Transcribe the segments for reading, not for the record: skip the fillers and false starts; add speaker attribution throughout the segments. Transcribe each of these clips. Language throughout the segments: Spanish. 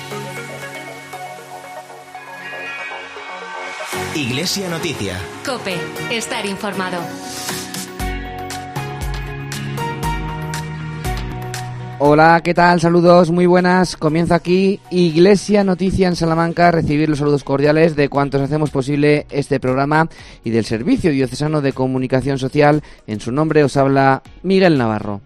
Speaker 1: Iglesia Noticia.
Speaker 2: COPE. Estar informado.
Speaker 3: Hola, ¿qué tal? Saludos, muy buenas. Comienza aquí Iglesia Noticia en Salamanca. Recibir los saludos cordiales de cuantos hacemos posible este programa y del Servicio Diocesano de Comunicación Social. En su nombre os habla Miguel Navarro.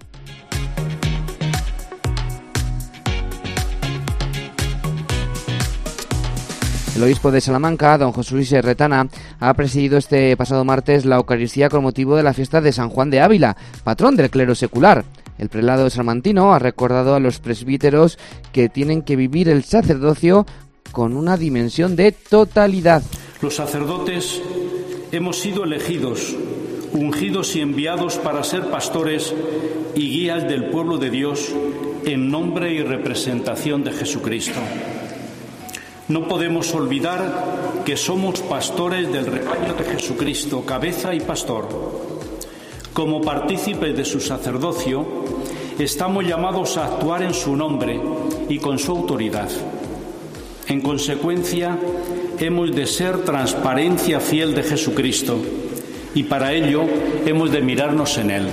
Speaker 3: El obispo de Salamanca, don José Luis Retana, ha presidido este pasado martes la Eucaristía con motivo de la fiesta de San Juan de Ávila, patrón del clero secular. El prelado salmantino ha recordado a los presbíteros que tienen que vivir el sacerdocio con una dimensión de totalidad.
Speaker 4: Los sacerdotes hemos sido elegidos, ungidos y enviados para ser pastores y guías del pueblo de Dios en nombre y representación de Jesucristo. No podemos olvidar que somos pastores del rebaño de Jesucristo, cabeza y pastor. Como partícipes de su sacerdocio, estamos llamados a actuar en su nombre y con su autoridad. En consecuencia, hemos de ser transparencia fiel de Jesucristo y para ello hemos de mirarnos en Él.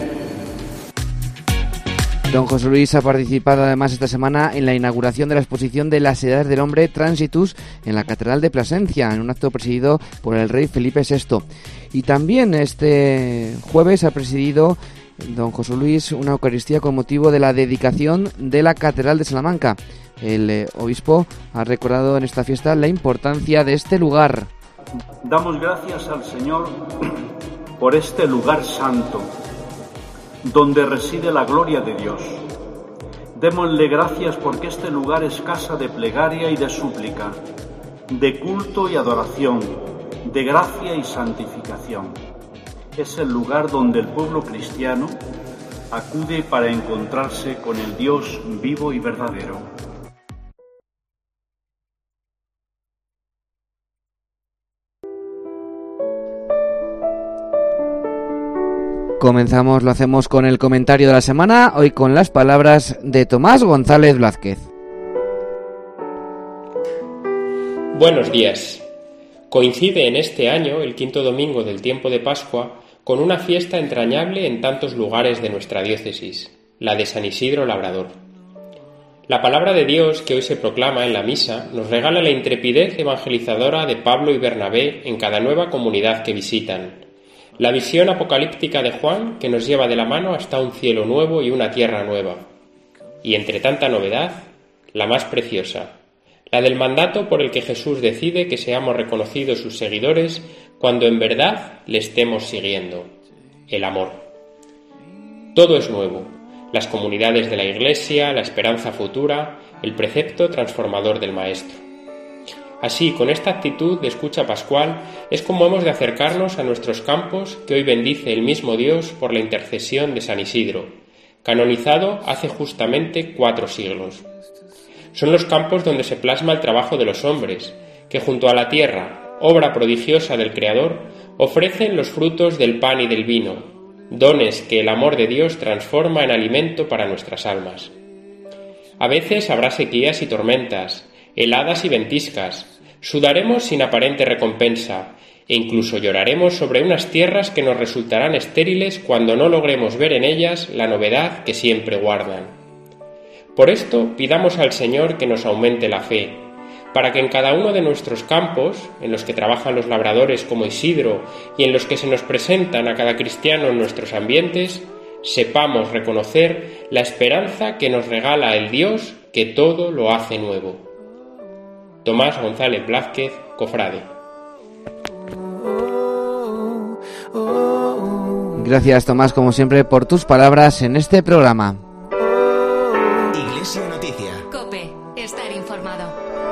Speaker 3: Don José Luis ha participado además esta semana en la inauguración de la exposición de las Edades del Hombre Transitus en la Catedral de Plasencia, en un acto presidido por el rey Felipe VI. Y también este jueves ha presidido don José Luis una Eucaristía con motivo de la dedicación de la Catedral de Salamanca. El obispo ha recordado en esta fiesta la importancia de este lugar.
Speaker 4: Damos gracias al Señor por este lugar santo, donde reside la gloria de Dios. Démosle gracias porque este lugar es casa de plegaria y de súplica, de culto y adoración, de gracia y santificación. Es el lugar donde el pueblo cristiano acude para encontrarse con el Dios vivo y verdadero.
Speaker 3: Comenzamos, lo hacemos con el comentario de la semana, hoy con las palabras de Tomás González Blázquez.
Speaker 5: Buenos días. Coincide en este año, el quinto domingo del tiempo de Pascua, con una fiesta entrañable en tantos lugares de nuestra diócesis, la de San Isidro Labrador. La palabra de Dios que hoy se proclama en la misa nos regala la intrepidez evangelizadora de Pablo y Bernabé en cada nueva comunidad que visitan, la visión apocalíptica de Juan que nos lleva de la mano hasta un cielo nuevo y una tierra nueva. Y entre tanta novedad, la más preciosa, la del mandato por el que Jesús decide que seamos reconocidos sus seguidores cuando en verdad le estemos siguiendo, el amor. Todo es nuevo, las comunidades de la Iglesia, la esperanza futura, el precepto transformador del Maestro. Así, con esta actitud de escucha pascual, es como hemos de acercarnos a nuestros campos que hoy bendice el mismo Dios por la intercesión de San Isidro, canonizado hace justamente 4 siglos. Son los campos donde se plasma el trabajo de los hombres, que junto a la tierra, obra prodigiosa del Creador, ofrecen los frutos del pan y del vino, dones que el amor de Dios transforma en alimento para nuestras almas. A veces habrá sequías y tormentas, heladas y ventiscas, sudaremos sin aparente recompensa, e incluso lloraremos sobre unas tierras que nos resultarán estériles cuando no logremos ver en ellas la novedad que siempre guardan. Por esto pidamos al Señor que nos aumente la fe, para que en cada uno de nuestros campos, en los que trabajan los labradores como Isidro y en los que se nos presentan a cada cristiano en nuestros ambientes, sepamos reconocer la esperanza que nos regala el Dios que todo lo hace nuevo. Tomás González Blázquez, cofrade.
Speaker 3: Gracias, Tomás, como siempre, por tus palabras en este programa.
Speaker 1: Iglesia Noticia.
Speaker 2: COPE. Estar informado.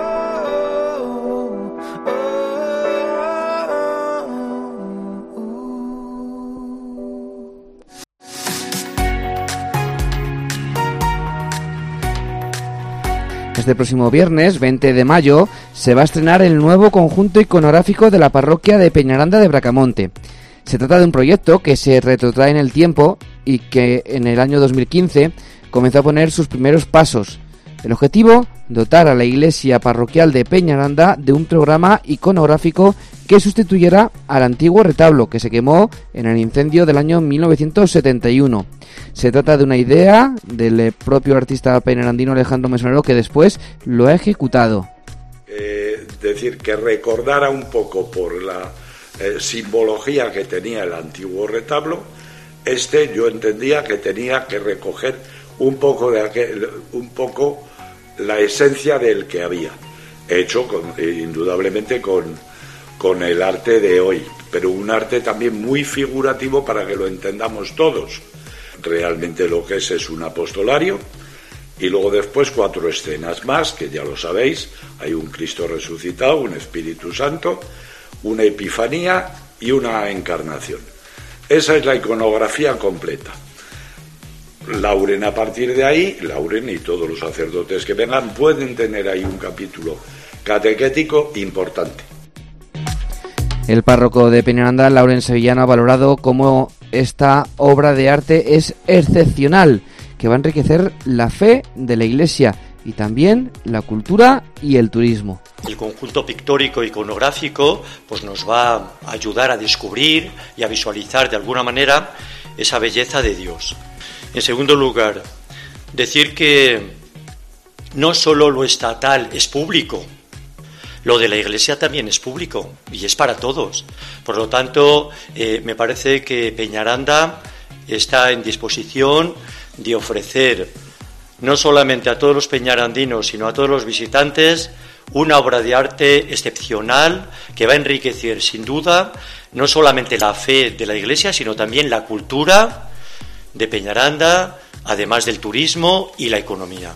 Speaker 3: Este próximo viernes, 20 de mayo, se va a estrenar el nuevo conjunto iconográfico de la parroquia de Peñaranda de Bracamonte. Se trata de un proyecto que se retrotrae en el tiempo y que en el año 2015 comenzó a poner sus primeros pasos. El objetivo, dotar a la iglesia parroquial de Peñaranda de un programa iconográfico que sustituyera al antiguo retablo que se quemó en el incendio del año 1971. Se trata de una idea del propio artista peñarandino Alejandro Mesonero, que después lo ha ejecutado.
Speaker 6: Decir, que recordara un poco por la simbología que tenía el antiguo retablo, yo entendía que tenía que recoger un poco la esencia del que había hecho, indudablemente con el arte de hoy, pero un arte también muy figurativo para que lo entendamos todos. Realmente lo que es un apostolario, y luego después 4 escenas más, que ya lo sabéis: hay un Cristo resucitado, un Espíritu Santo, una Epifanía y una Encarnación. Esa es la iconografía completa. Lauren, a partir de ahí, Lauren y todos los sacerdotes que vengan pueden tener ahí un capítulo catequético importante.
Speaker 3: El párroco de Peñaranda, Lauren Sevillano, ha valorado cómo esta obra de arte es excepcional, que va a enriquecer la fe de la Iglesia y también la cultura y el turismo.
Speaker 7: El conjunto pictórico iconográfico pues nos va a ayudar a descubrir y a visualizar de alguna manera esa belleza de Dios. En segundo lugar, decir que no solo lo estatal es público, lo de la Iglesia también es público y es para todos. Por lo tanto, me parece que Peñaranda está en disposición de ofrecer no solamente a todos los peñarandinos, sino a todos los visitantes, una obra de arte excepcional que va a enriquecer sin duda no solamente la fe de la Iglesia, sino también la cultura de Peñaranda, además del turismo y la economía.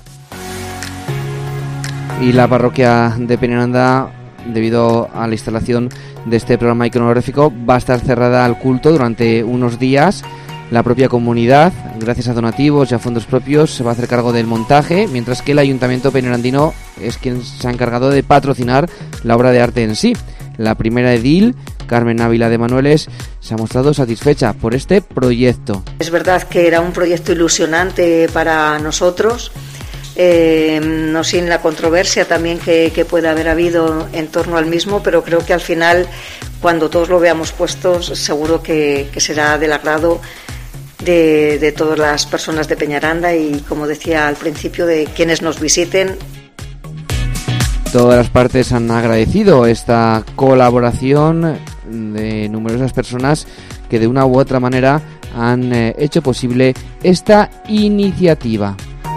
Speaker 3: Y la parroquia de Peñaranda, debido a la instalación de este programa iconográfico, va a estar cerrada al culto durante unos días. La propia comunidad, gracias a donativos y a fondos propios, se va a hacer cargo del montaje, mientras que el Ayuntamiento peñarandino es quien se ha encargado de patrocinar la obra de arte en sí. La primera edil, Carmen Ávila de Manueles, se ha mostrado satisfecha por este proyecto.
Speaker 8: Es verdad que era un proyecto ilusionante para nosotros, no sin la controversia también que puede haber habido en torno al mismo, pero creo que al final, cuando todos lo veamos puestos, seguro que será del agrado de todas las personas de Peñaranda y, como decía al principio, de quienes nos visiten.
Speaker 3: Todas las partes han agradecido esta colaboración de numerosas personas que de una u otra manera han hecho posible esta iniciativa.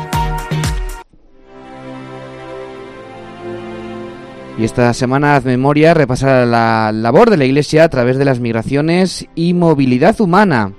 Speaker 3: Y esta semana Haz Memoria repasará la labor de la Iglesia a través de las migraciones y movilidad humana.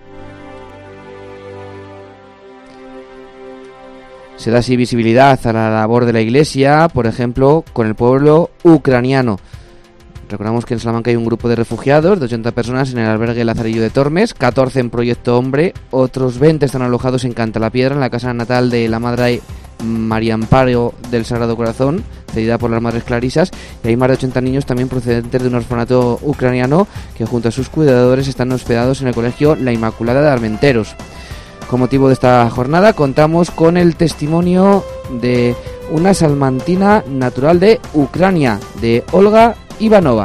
Speaker 3: Se da así visibilidad a la labor de la Iglesia, por ejemplo, con el pueblo ucraniano. Recordamos que en Salamanca hay un grupo de refugiados de 80 personas en el albergue Lazarillo de Tormes, 14 en Proyecto Hombre, otros 20 están alojados en Cantalapiedra, en la casa natal de la Madre María Amparo del Sagrado Corazón, cedida por las Madres Clarisas, y hay más de 80 niños también procedentes de un orfanato ucraniano que junto a sus cuidadores están hospedados en el colegio La Inmaculada de Armenteros. Con motivo de esta jornada contamos con el testimonio de una salmantina natural de Ucrania, de Olga Ivanova.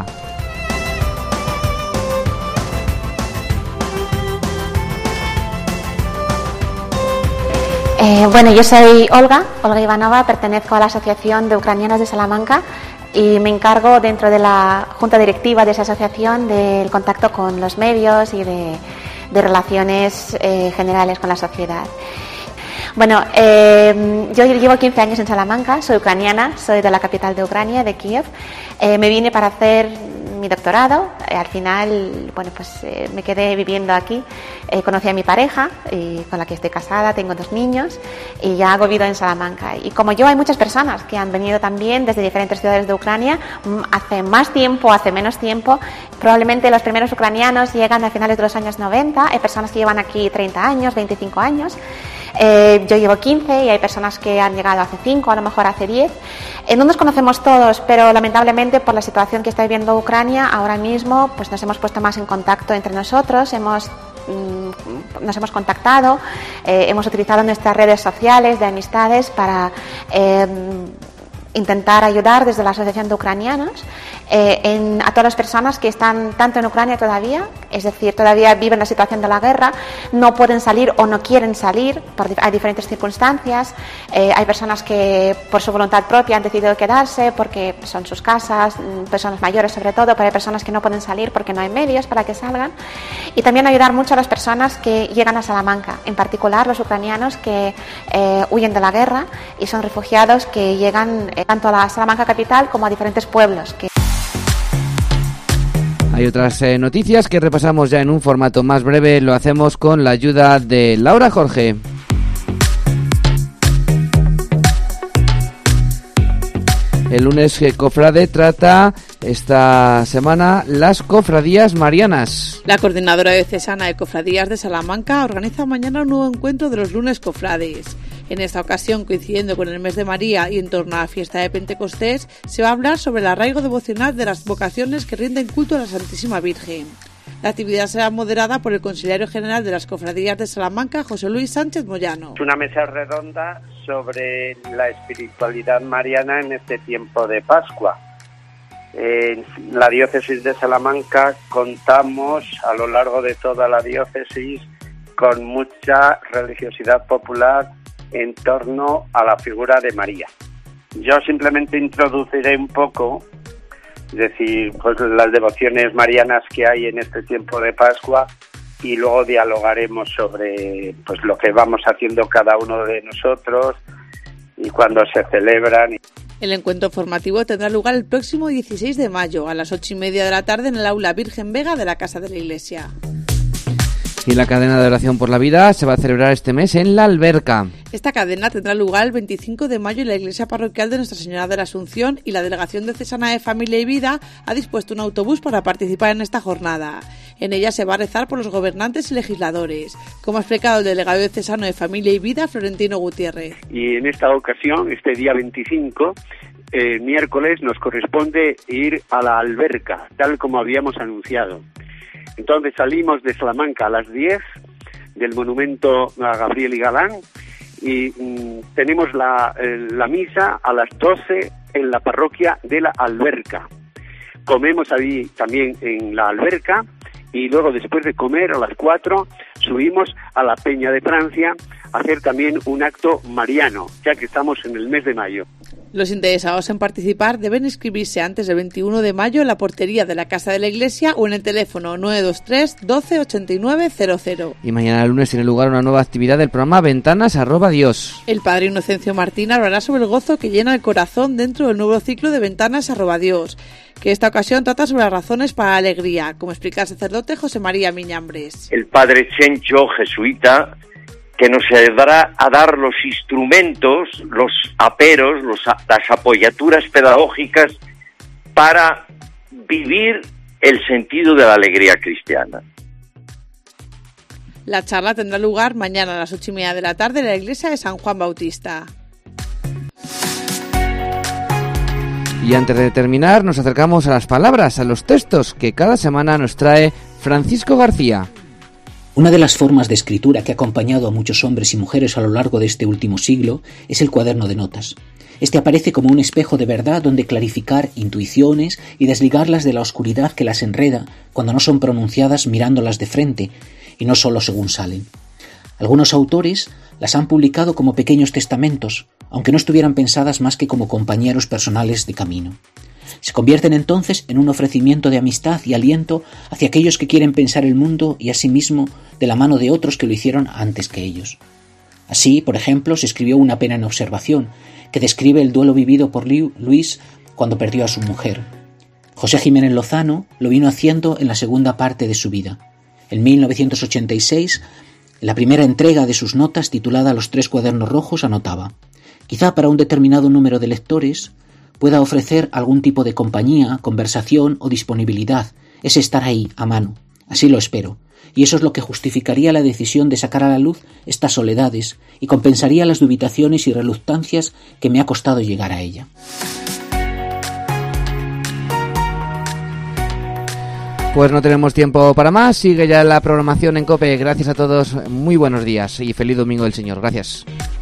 Speaker 9: Bueno, yo soy Olga Ivanova, pertenezco a la Asociación de Ucranianos de Salamanca y me encargo dentro de la junta directiva de esa asociación del contacto con los medios y de relaciones generales con la sociedad. Bueno, yo llevo 15 años en Salamanca, soy ucraniana, soy de la capital de Ucrania, de Kiev. Me vine para hacer mi doctorado, al final, bueno, pues me quedé viviendo aquí. Conocí a mi pareja, con la que estoy casada, tengo 2 niños y ya hago vida en Salamanca. Y como yo, hay muchas personas que han venido también desde diferentes ciudades de Ucrania, hace más tiempo, hace menos tiempo. Probablemente los primeros ucranianos llegan a finales de los años 90, hay personas que llevan aquí 30 años, 25 años. Yo llevo 15 y hay personas que han llegado hace 5, a lo mejor hace 10. No nos conocemos todos, pero lamentablemente por la situación que está viviendo Ucrania ahora mismo, pues nos hemos puesto más en contacto entre nosotros, hemos nos hemos contactado, hemos utilizado nuestras redes sociales de amistades para intentar ayudar desde la Asociación de Ucranianos a todas las personas que están tanto en Ucrania todavía, es decir, todavía viven la situación de la guerra, no pueden salir o no quieren salir, hay diferentes circunstancias, hay personas que por su voluntad propia han decidido quedarse porque son sus casas, personas mayores sobre todo, pero hay personas que no pueden salir porque no hay medios para que salgan, y también ayudar mucho a las personas que llegan a Salamanca, en particular los ucranianos que huyen de la guerra y son refugiados que llegan tanto a la Salamanca capital como a diferentes pueblos.
Speaker 3: Hay otras noticias que repasamos ya en un formato más breve. Lo hacemos con la ayuda de Laura Jorge. El lunes Cofrade trata esta semana las cofradías marianas.
Speaker 10: La Coordinadora Diocesana de Cofradías de Salamanca organiza mañana un nuevo encuentro de los lunes cofrades. En esta ocasión, coincidiendo con el mes de María y en torno a la fiesta de Pentecostés, se va a hablar sobre el arraigo devocional de las vocaciones que rinden culto a la Santísima Virgen. La actividad será moderada por el Consiliario General de las Cofradías de Salamanca, José Luis Sánchez Moyano.
Speaker 11: Es una mesa redonda sobre la espiritualidad mariana en este tiempo de Pascua. En la diócesis de Salamanca contamos a lo largo de toda la diócesis con mucha religiosidad popular en torno a la figura de María. Yo simplemente introduciré un poco, es decir, pues las devociones marianas que hay en este tiempo de Pascua, y luego dialogaremos sobre pues lo que vamos haciendo cada uno de nosotros y cuándo se celebran.
Speaker 10: El encuentro formativo tendrá lugar el próximo 16 de mayo a las 8:30 de la tarde en el aula Virgen Vega de la Casa de la Iglesia.
Speaker 3: Y la cadena de oración por la vida se va a celebrar este mes en La Alberca.
Speaker 10: Esta cadena tendrá lugar el 25 de mayo en la iglesia parroquial de Nuestra Señora de la Asunción, y la Delegación Diocesana de Familia y Vida ha dispuesto un autobús para participar en esta jornada. En ella se va a rezar por los gobernantes y legisladores, como ha explicado el delegado diocesano de Familia y Vida, Florentino Gutiérrez.
Speaker 12: Y en esta ocasión, este día 25, miércoles, nos corresponde ir a La Alberca, tal como habíamos anunciado. Entonces salimos de Salamanca a las 10 del monumento a Gabriel y Galán, y tenemos la misa a las 12 en la parroquia de La Alberca. Comemos ahí también en La Alberca, y luego, después de comer, a las 4 subimos a la Peña de Francia a hacer también un acto mariano, ya que estamos en el mes de mayo.
Speaker 10: Los interesados en participar deben inscribirse antes del 21 de mayo en la portería de la Casa de la Iglesia o en el teléfono 923 12 89 00.
Speaker 3: Y mañana lunes tiene lugar una nueva actividad del programa Ventanas @Dios.
Speaker 10: El padre Inocencio Martín hablará sobre el gozo que llena el corazón dentro del nuevo ciclo de Ventanas @Dios, que esta ocasión trata sobre las razones para la alegría, como explica el sacerdote José María Miñambres.
Speaker 13: El padre Chencho, jesuita, que nos ayudará a dar los instrumentos, los aperos, las apoyaturas pedagógicas para vivir el sentido de la alegría cristiana.
Speaker 10: La charla tendrá lugar mañana a las 8:30 de la tarde en la iglesia de San Juan Bautista.
Speaker 3: Y antes de terminar, nos acercamos a las palabras, a los textos que cada semana nos trae Francisco García.
Speaker 14: Una de las formas de escritura que ha acompañado a muchos hombres y mujeres a lo largo de este último siglo es el cuaderno de notas. Este aparece como un espejo de verdad donde clarificar intuiciones y desligarlas de la oscuridad que las enreda cuando no son pronunciadas mirándolas de frente y no solo según salen. Algunos autores las han publicado como pequeños testamentos, aunque no estuvieran pensadas más que como compañeros personales de camino. Se convierten entonces en un ofrecimiento de amistad y aliento hacia aquellos que quieren pensar el mundo y a sí mismo de la mano de otros que lo hicieron antes que ellos. Así, por ejemplo, se escribió Una pena en observación, que describe el duelo vivido por Luis cuando perdió a su mujer. José Jiménez Lozano lo vino haciendo en la segunda parte de su vida. En 1986, la primera entrega de sus notas, titulada Los 3 cuadernos rojos, anotaba: quizá para un determinado número de lectores pueda ofrecer algún tipo de compañía, conversación o disponibilidad. Es estar ahí, a mano. Así lo espero. Y eso es lo que justificaría la decisión de sacar a la luz estas soledades y compensaría las dubitaciones y reluctancias que me ha costado llegar a ella.
Speaker 3: Pues no tenemos tiempo para más, sigue ya la programación en COPE. Gracias a todos, muy buenos días y feliz Domingo del Señor. Gracias.